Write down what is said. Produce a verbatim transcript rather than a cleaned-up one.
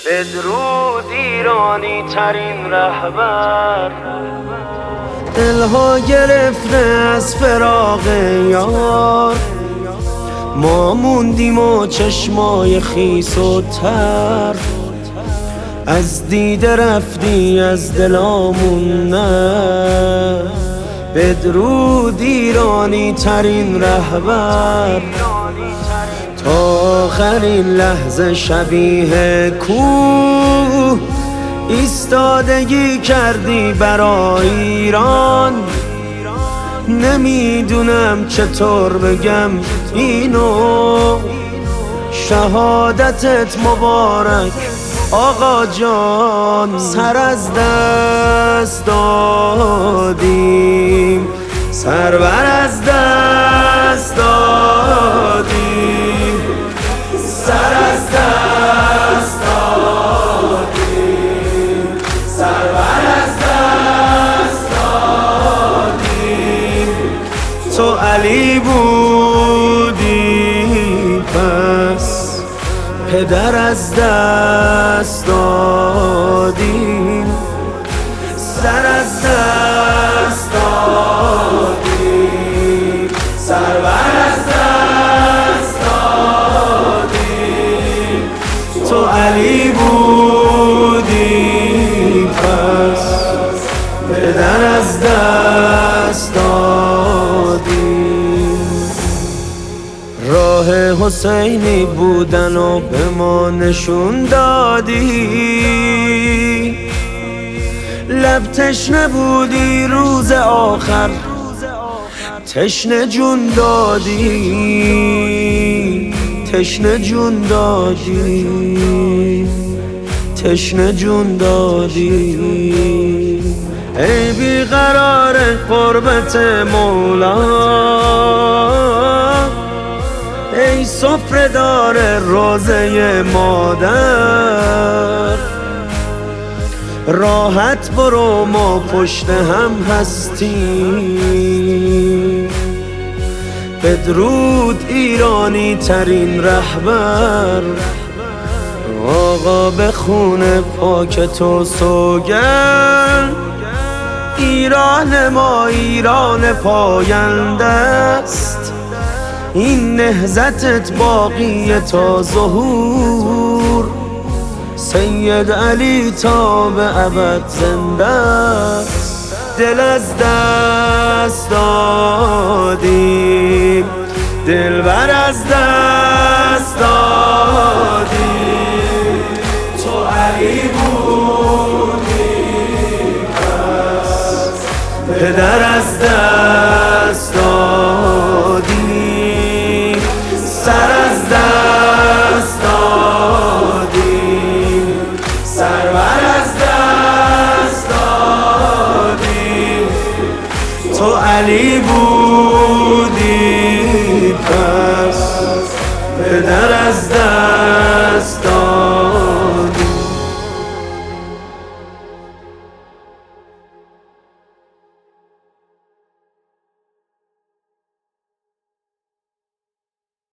بدرود ایرانی ترین رهبر. دلها گرفته از فراق یار، ما موندیم و چشمای خیس و تر. از دیده رفتی از دلامون نه. بدرود ایرانی ترین رهبر، تا آخرین لحظه شبیه کوه ایستادگی کردی برای ایران. نمیدونم چطور بگم اینو، شهادتت مبارک آقا جان. سر از دست دادیم، سرور از دست دادیم، سر از دست دادیم، سرور از دست دادیم. تو علی بودی پس پدر از دست دادیم، سر از دست دادیم، سرور از دست دادیم. تو علی بودی پس پدر از دست دادیم. راه حسینی بودن و به ما نشون دادی، لب تشنه بودی روز آخر تشنه جون دادی، تشنه جون دادی، تشنه جون دادی. ای بیقرار قربت مولا، ای سفره دار روزه مادر. راحت برو ما پشت هم هستیم. بدرود ایرانی ترین رهبر، آقا به خون پاک تو سوگند. ایران ما ایران پاینده است، این نهضتت باقی تا ظهور. سید علی تا به ابد زنده است. دل از دست دادیم، دلبر از دست دادیم. تو علی بودی پس پدر از دست دادیم، سر از دست دادیم، سرور از دست دادیم. تو علی بودی پس پدر از دست دادیم.